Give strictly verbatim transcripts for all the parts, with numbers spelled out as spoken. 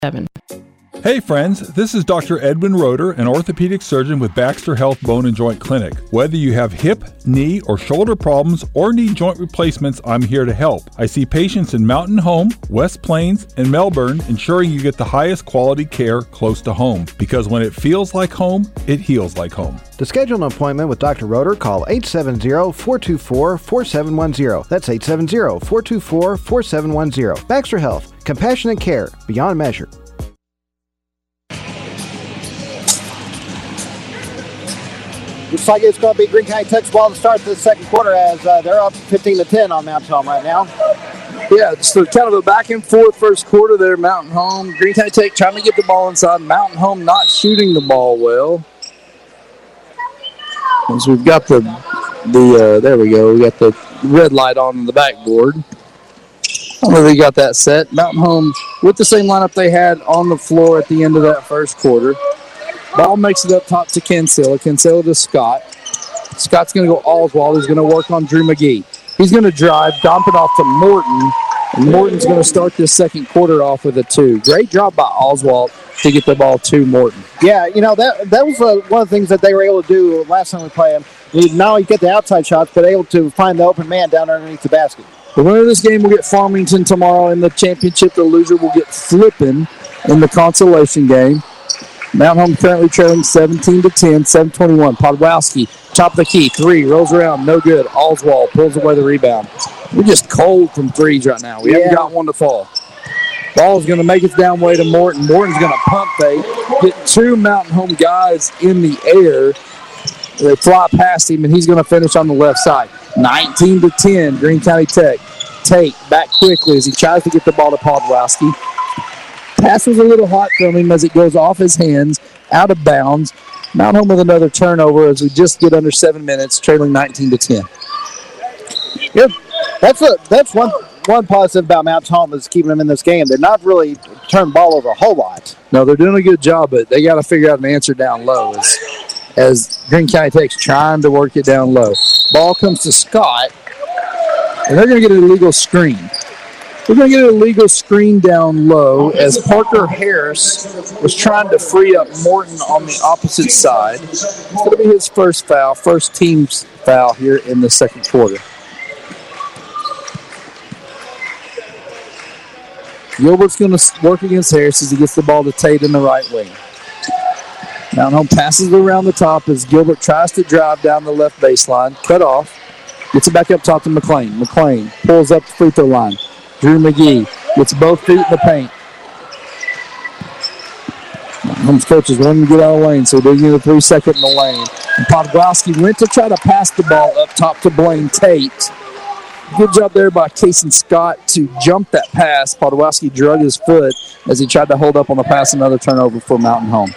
seven. Hey friends, this is Doctor Edwin Roeder, an orthopedic surgeon with Baxter Health Bone and Joint Clinic. Whether you have hip, knee, or shoulder problems or need joint replacements, I'm here to help. I see patients in Mountain Home, West Plains, and Melbourne, ensuring you get the highest quality care close to home. Because when it feels like home, it heals like home. To schedule an appointment with Doctor Roeder, call eight seven zero, four two four, four seven one zero. That's eight seven zero, four two four, four seven one zero. Baxter Health, compassionate care beyond measure. Looks like it's going to be Greene County Tech's ball to start the second quarter as uh, they're up fifteen to ten on Mountain Home right now. Yeah, just a, kind of a back and forth first quarter there. Mountain Home, Greene County Tech trying to get the ball inside. Mountain Home not shooting the ball well. As we've got the, the uh, there we go, we got the red light on the backboard. I don't know if they got that set. Mountain Home with the same lineup they had on the floor at the end of that first quarter. Ball makes it up top to Kinsella. Kinsella to Scott. Scott's going to go Oswald. He's going to work on Drew McGee. He's going to drive, dump it off to Morton. And Morton's going to start this second quarter off with a two. Great job by Oswald to get the ball to Morton. Yeah, you know, that that was uh, one of the things that they were able to do last time we played them. We not only get the outside shots, but able to find the open man down underneath the basket. The winner of this game will get Farmington tomorrow in the championship. The loser will get Flippin in the consolation game. Mountain Home currently trailing seventeen to ten, seven twenty-one. Podwowski, top of the key, three, rolls around, no good. Oswald pulls away the rebound. We're just cold from threes right now. We yeah. haven't got one to fall. Ball's going to make its down way to Morton. Morton's going to pump fake, get two Mountain Home guys in the air. They fly past him, and he's going to finish on the left side. nineteen to ten, Greene County Tech. Tate back quickly as he tries to get the ball to Podwowski. Pass was a little hot from him as it goes off his hands, out of bounds. Mountain Home with another turnover as we just get under seven minutes, trailing nineteen to ten. Good. That's a that's one one positive about Mountain Home is keeping them in this game. They're not really turning ball over a whole lot. No, they're doing a good job, but they got to figure out an answer down low as, as Greene County Tech's trying to work it down low. Ball comes to Scott, and they're going to get an illegal screen. We're going to get an illegal screen down low as Parker Harris was trying to free up Morton on the opposite side. It's going to be his first foul, first team's foul here in the second quarter. Gilbert's going to work against Harris as he gets the ball to Tate in the right wing. Mountain Home passes it around the top as Gilbert tries to drive down the left baseline, cut off, gets it back up top to McLean. McLean pulls up the free throw line. Drew McGee gets both feet in the paint. Home's coaches wanting to get out of the lane, so they're getting a three-second in the lane. And Podwowski went to try to pass the ball up top to Blaine Tate. Good job there by Kason Scott to jump that pass. Podwowski drug his foot as he tried to hold up on the pass. Another turnover for Mountain Home.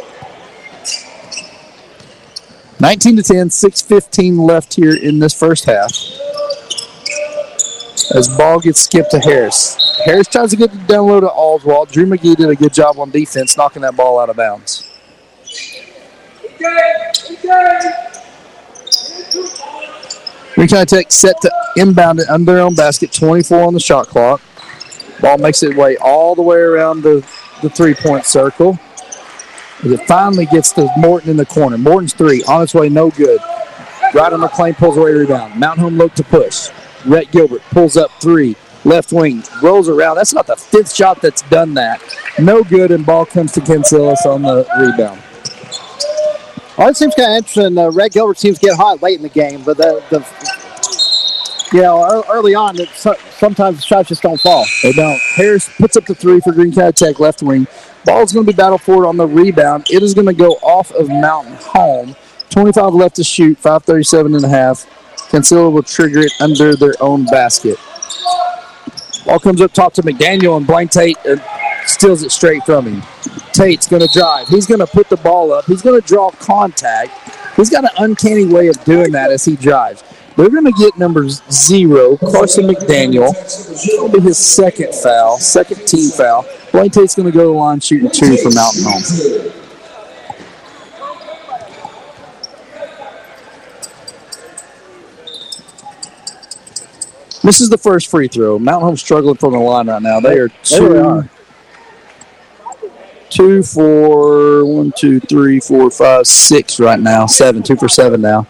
nineteen to ten, six fifteen left here in this first half. As ball gets skipped to Harris. Harris tries to get the down low to Oswald. Drew McGee did a good job on defense, knocking that ball out of bounds. Greene County Tech set to inbound it under their own basket, twenty-four on the shot clock. Ball makes its way all the way around the, the three-point circle. As it finally gets to Morton in the corner. Morton's three, on its way, no good. Ryder McLean pulls away rebound. Mountain Home look to push. Rhett Gilbert pulls up three, left wing, rolls around. That's not the fifth shot that's done that. No good, and ball comes to Kinsellas on the rebound. Well, it seems kind of interesting. Uh, Rhett Gilbert seems to get hot late in the game, but the, the you know, early on, it, sometimes the shots just don't fall. They don't. Harris puts up the three for Greene County Tech, left wing. Ball's going to be battled for on the rebound. It is going to go off of Mountain Home. twenty-five left to shoot, five thirty-seven and a half. Kinsella will trigger it under their own basket. Ball comes up top to McDaniel, and Blaine Tate uh, steals it straight from him. Tate's going to drive. He's going to put the ball up. He's going to draw contact. He's got an uncanny way of doing that as he drives. They're going to get number zero, Carson McDaniel. It'll be his second foul, second team foul. Blaine Tate's going to go to the line shooting two for Mountain Home. This is the first free throw. Mountain Home struggling from the line right now. They are two. They really are. Two for one, two, three, four, five, six right now. Seven. Two for seven now.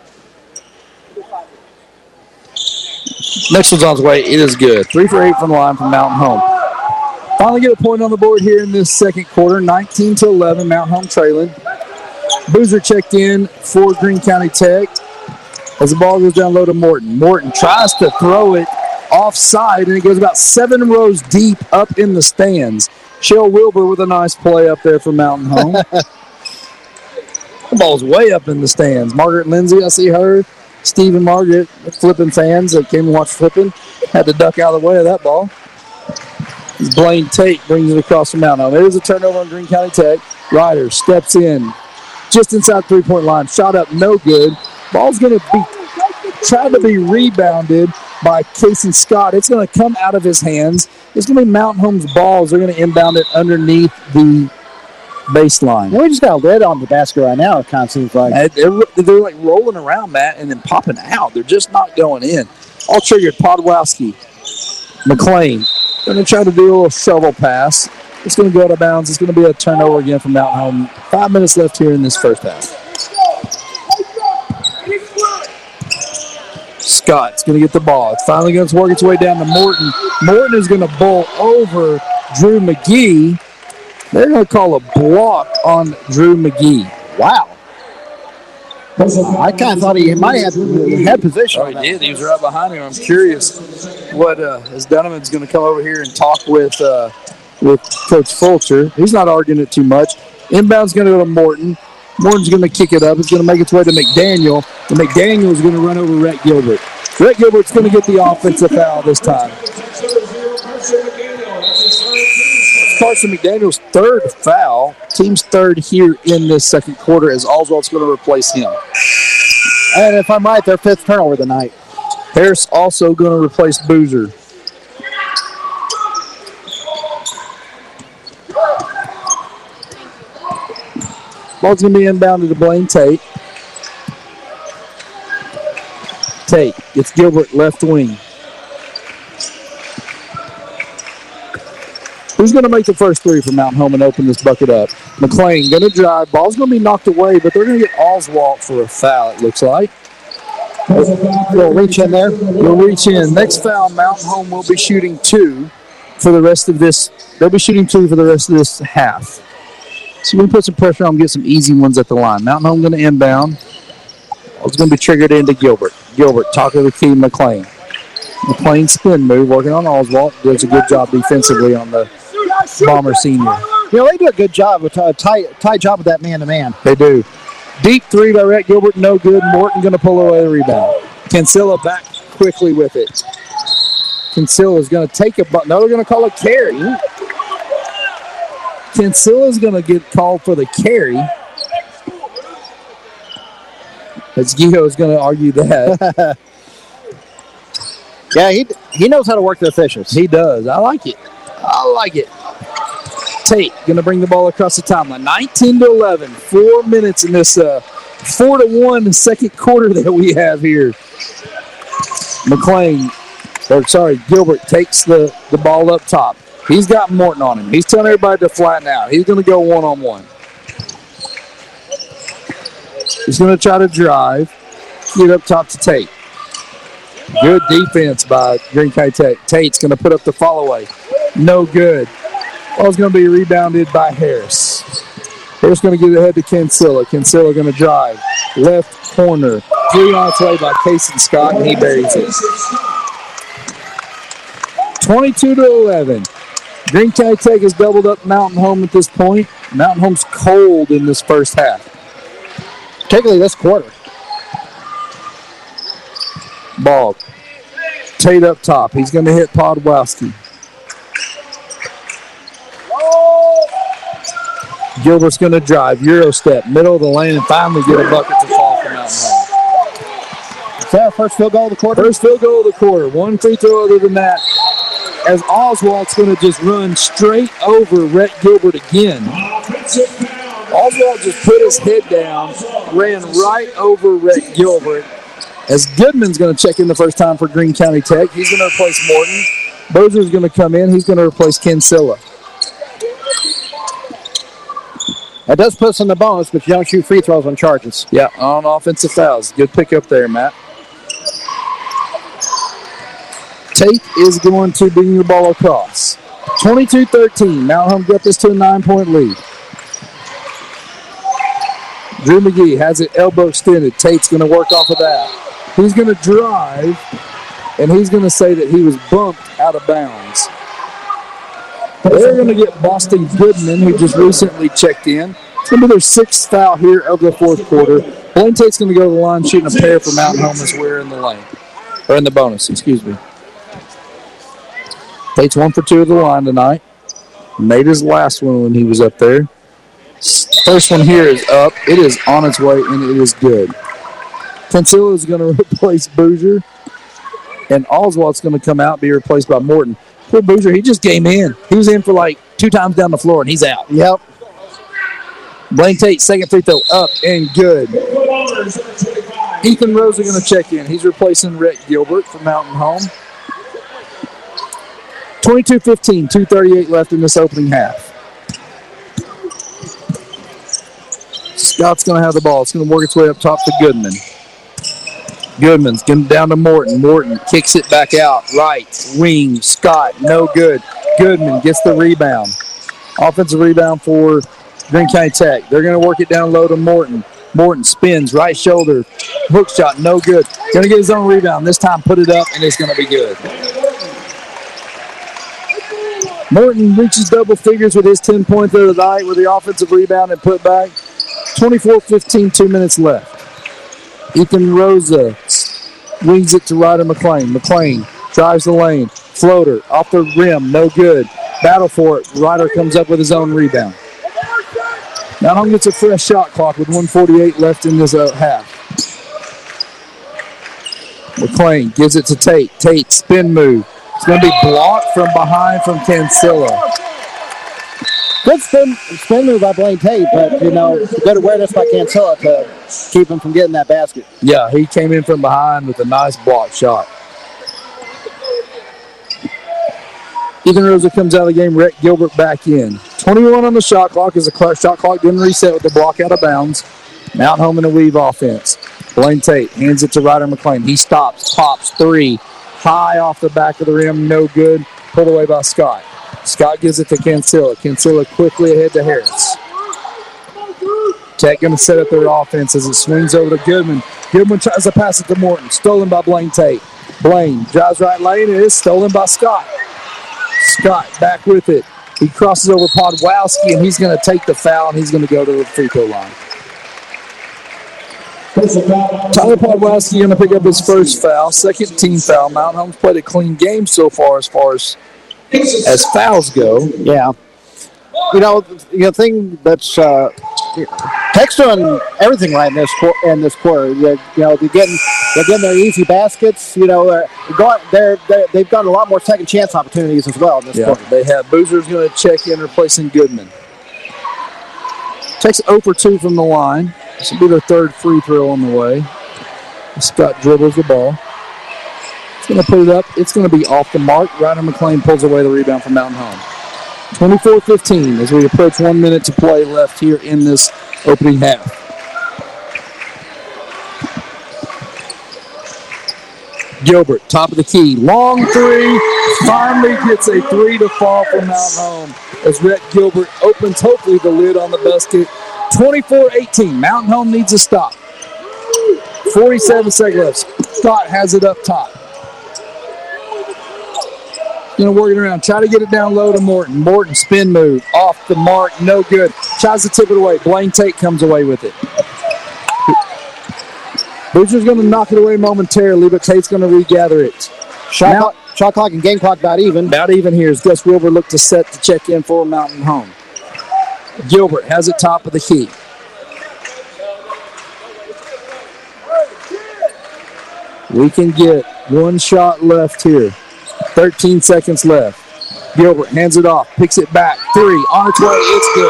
Next one's on its way. It is good. Three for eight from the line from Mountain Home. Finally get a point on the board here in this second quarter. nineteen to eleven, Mountain Home trailing. Boozer checked in for Greene County Tech as the ball goes down low to Morton. Morton tries to throw it offside, and it goes about seven rows deep up in the stands. Shell Wilbur with a nice play up there for Mountain Home. The ball's way up in the stands. Margaret Lindsay, I see her. Steve and Margaret, flipping fans that came and watched flipping, had to duck out of the way of that ball. Blaine Tate brings it across from Mountain Home. It is a turnover on Greene County Tech. Ryder steps in just inside three-point line. Shot up, no good. Ball's going to be tried to be rebounded by Casey Scott. It's going to come out of his hands. It's going to be Mountain Home's balls. They're going to inbound it underneath the baseline. We just got a lid on the basket right now, it kind of seems like. Uh, They're, they're like rolling around, Matt, and then popping out. They're just not going in. All triggered, Podwowski. McLean going to try to do a little shovel pass. It's going to go out of bounds. It's going to be a turnover again from Mountain Home. Five minutes left here in this first half. Scott's going to get the ball. It's finally going to work its way down to Morton. Morton is going to bowl over Drew McGee. They're going to call a block on Drew McGee. Wow. I kind of thought he might have had position. Oh, he did. He was right behind him. I'm curious what uh, as Dunneman's going to come over here and talk with uh, with Coach Fulcher. He's not arguing it too much. Inbound's going to go to Morton. Morton's going to kick it up. It's going to make its way to McDaniel. And McDaniel is going to run over Rhett Gilbert. Rhett Gilbert's going to get the offensive foul this time. Carson McDaniel's third foul. Team's third here in this second quarter as Oswald's going to replace him. And if I'm right, their fifth turnover of the night. Harris also going to replace Boozer. Ball's going to be inbounded to Blaine Tate. Tate gets Gilbert left wing. Who's going to make the first three for Mountain Home and open this bucket up? McLean going to drive. Ball's going to be knocked away, but they're going to get Oswald for a foul, it looks like. We'll reach in there. We'll reach in. Next foul, Mountain Home will be shooting two for the rest of this. They'll be shooting two for the rest of this half. So we're going to put some pressure on them, get some easy ones at the line. Mountain Home going to inbound. It's going to be triggered into Gilbert. Gilbert, top of the key, McLean. McLean spin move, working on Oswald. Does a good job defensively on the Bomber senior. You know, they do a good job, with a tight, tight job with that man-to-man. They do. Deep three by Rhett Gilbert, no good. Morton going to pull away the rebound. Kinsella back quickly with it. Kinsella is going to take a – no, they're going to call a carry. Kinsella is going to get called for the carry. As Gio is going to argue that. Yeah, he he knows how to work the officials. He does. I like it. I like it. Tate going to bring the ball across the timeline. nineteen to eleven. Four minutes in this uh, four to one second quarter that we have here. McLean, or sorry, Gilbert takes the, the ball up top. He's got Morton on him. He's telling everybody to flatten out. He's going to go one-on-one. He's going to try to drive. Get up top to Tate. Good defense by Greene County Tech. Tate's going to put up the follow-away. No good. Ball's going to be rebounded by Harris. Harris going to get it ahead to Kinsella. Kinsella going to drive. Left corner. Three on its way by Casey Scott, and he buries it. twenty-two to eleven. Greene County Tech has doubled up Mountain Home at this point. Mountain Home's cold in this first half. Particularly this quarter. Ball. Tate up top. He's going to hit Podwowski. Gilbert's going to drive. Euro step. Middle of the lane and finally get a bucket to fall for Mountain Home. Is that our first field goal of the quarter? First field goal of the quarter. One free throw other than that. As Oswald's going to just run straight over Rhett Gilbert again. Oswald just put his head down, ran right over Rhett Gilbert. As Goodman's going to check in the first time for Greene County Tech. He's going to replace Morton. Bozer's going to come in. He's going to replace Kinsella. That does put us in the bonus, but you don't shoot free throws on charges. Yeah, on offensive fouls. Good pick up there, Matt. Tate is going to bring the ball across. twenty-two thirteen. Mount Home got this to a nine-point lead. Drew McGee has it elbow extended. Tate's going to work off of that. He's going to drive, and he's going to say that he was bumped out of bounds. They're going to get Boston Goodman, who just recently checked in. It's going to be their sixth foul here of the fourth quarter. Blaine Tate's going to go to the line shooting a pair for Mountain Home as we're in the lane. Or in the bonus, excuse me. Tate's one for two at the line tonight. Made his last one when he was up there. First one here is up. It is on its way, and it is good. Cancilla is going to replace Boozer. And Oswald's going to come out and be replaced by Morton. Poor Boozer, he just came in. He was in for like two times down the floor, and he's out. Yep. Blaine Tate, second free throw, up and good. Ethan Rose are going to check in. He's replacing Rhett Gilbert from Mountain Home. twenty-two fifteen, two thirty-eight left in this opening half. Scott's going to have the ball. It's going to work its way up top to Goodman. Goodman's getting down to Morton. Morton kicks it back out. Right wing. Scott, no good. Goodman gets the rebound. Offensive rebound for Greene County Tech. They're going to work it down low to Morton. Morton spins, right shoulder. Hook shot, no good. Going to get his own rebound. This time put it up, and it's going to be good. Morton reaches double figures with his ten points of the night with the offensive rebound and put back. twenty-four fifteen, two minutes left. Ethan Rosa wings it to Ryder McClain. McClain drives the lane. Floater off the rim, no good. Battle for it. Ryder comes up with his own rebound. Mount Home gets a fresh shot clock with one forty-eight left in this uh, half. McClain gives it to Tate. Tate, spin move. It's going to be blocked from behind from Cancilla. Good spin, spin move by Blaine Tate, but, you know, good awareness by Cancilla to keep him from getting that basket. Yeah, he came in from behind with a nice block shot. Ethan Rosa comes out of the game. Rhett Gilbert back in. twenty-one on the shot clock as the shot clock didn't reset with the block out of bounds. Mount Home in a weave offense. Blaine Tate hands it to Ryder McClain. He stops, pops, three. High off the back of the rim, no good. Pulled away by Scott. Scott gives it to Cancilla. Cancilla quickly ahead to Harris. Tech going to set up their offense as it swings over to Goodman. Goodman tries to pass it to Morton. Stolen by Blaine Tate. Blaine drives right lane. It is stolen by Scott. Scott back with it. He crosses over Podwowski, and he's going to take the foul, and he's going to go to the free throw line. Tyler Podwowski going to pick up his first foul, second team foul. Mount Home's played a clean game so far as far as, as fouls go. Yeah. You know, the thing that's uh, Tech's doing everything right in this in this quarter. They're, you know, they're getting they're getting their easy baskets. You know, they're going they're, they're they've got a lot more second chance opportunities as well in this yeah, quarter. They have Boozer's going to check in, replacing Goodman. Tech's zero for two from the line. This will be their third free throw on the way. Scott dribbles the ball. It's going to put it up. It's going to be off the mark. Ryder McClain pulls away the rebound from Mountain Home. twenty-four fifteen as we approach one minute to play left here in this opening half. Gilbert, top of the key. Long three. Finally gets a three to fall from Mountain Home as Rhett Gilbert opens hopefully the lid on the basket. twenty-four eighteen. Mountain Home needs a stop. forty-seven seconds left. Scott has it up top. Going to work it around. Try to get it down low to Morton. Morton spin move. Off the mark. No good. Tries to tip it away. Blaine Tate comes away with it. Boozer's going to knock it away momentarily, but Tate's going to regather it. Shot, now, clock, shot clock and game clock about even. About even here as Gus Wilbur looked to set to check in for Mountain Home. Gilbert has it top of the key. We can get one shot left here. thirteen seconds left. Gilbert hands it off, picks it back. Three, on its way,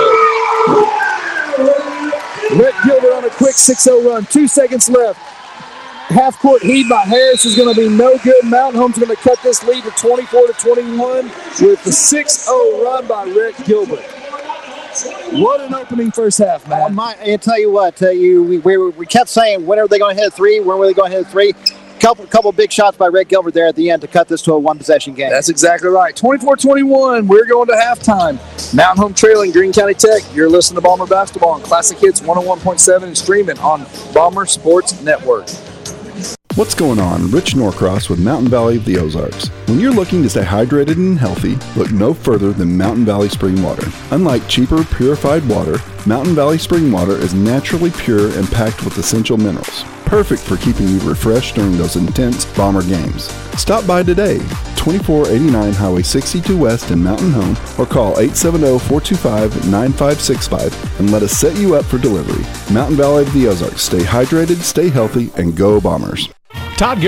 it's good. Rhett Gilbert on a quick six oh run. Two seconds left. Half-court heave by Harris is going to be no good. Mountain Home's going to cut this lead to twenty-four to twenty-one with the six oh run by Rhett Gilbert. What an opening first half, man. Oh, my, I tell you what, uh, you we, we, we kept saying, when are they going to hit three? When are they going to hit three? Couple couple big shots by Rick Gilbert there at the end to cut this to a one-possession game. That's exactly right. twenty-four twenty-one, we're going to halftime. Mountain Home trailing Greene County Tech. You're listening to Bomber Basketball on Classic Hits one oh one point seven and streaming on Bomber Sports Network. What's going on? Rich Norcross with Mountain Valley of the Ozarks. When you're looking to stay hydrated and healthy, look no further than Mountain Valley Spring Water. Unlike cheaper, purified water, Mountain Valley Spring Water is naturally pure and packed with essential minerals. Perfect for keeping you refreshed during those intense Bomber games. Stop by today, twenty-four eighty-nine Highway sixty-two West in Mountain Home, or call eight seven zero, four two five, nine five six five and let us set you up for delivery. Mountain Valley of the Ozarks. Stay hydrated, stay healthy, and go Bombers. Todd